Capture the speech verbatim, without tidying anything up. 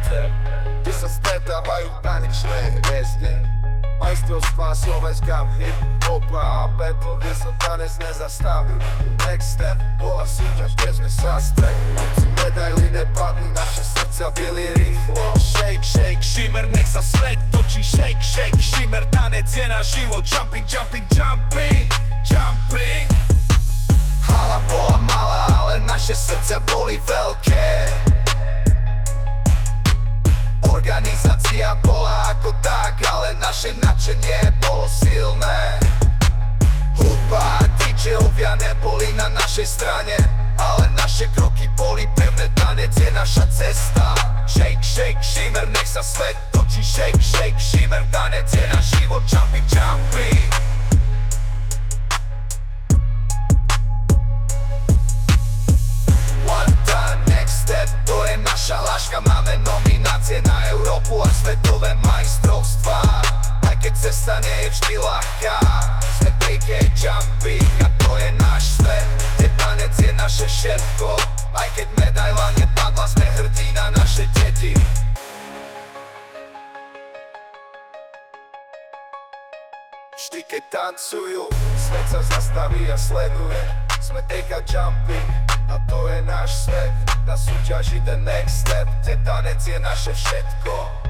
step, kde sa stretávajú tanečné hviezdy. Majstrovstvá Slovenska v hip-hopa a battle, kde sa tanec nezastaví. Next step bola súťaž, kde sme sa stretli. Si medaily nepadli, naše srdcia byli rýchlo. Shake, shake, shimmer, nech sa svet točí. Shake, shake, shimmer, tanec je náš život. Jumping, jumping, jumping, jumping. Hala bola malá, ale naše srdcia boli veľké. Organizácia bola ako tak, ale naše nadšenie bolo silné. Hudba a dýdžejovia neboli na našej strane, ale naše kroky boli pevné, tanec je naša cesta. Shake, shake, shimmer, nech sa svet točí. Shake, shake, shimmer, tanec je náš život. Jumping, jumping. One time, next step, to je naša láška. Máme nominácie na Európu a svetové majstrovstvá. Aj keď cesta nie je vždy ľahká, sme P K Jumping a to je náš svet, kde tanec je naše všetko. Aj keď medaila nepadla, sme hrdí na naše deti. Vždy keď tancujú, svet sa zastaví a sleduje. Sme P K Jumping a to je náš svet. Na súťaži the next step, kde tanec je naše všetko.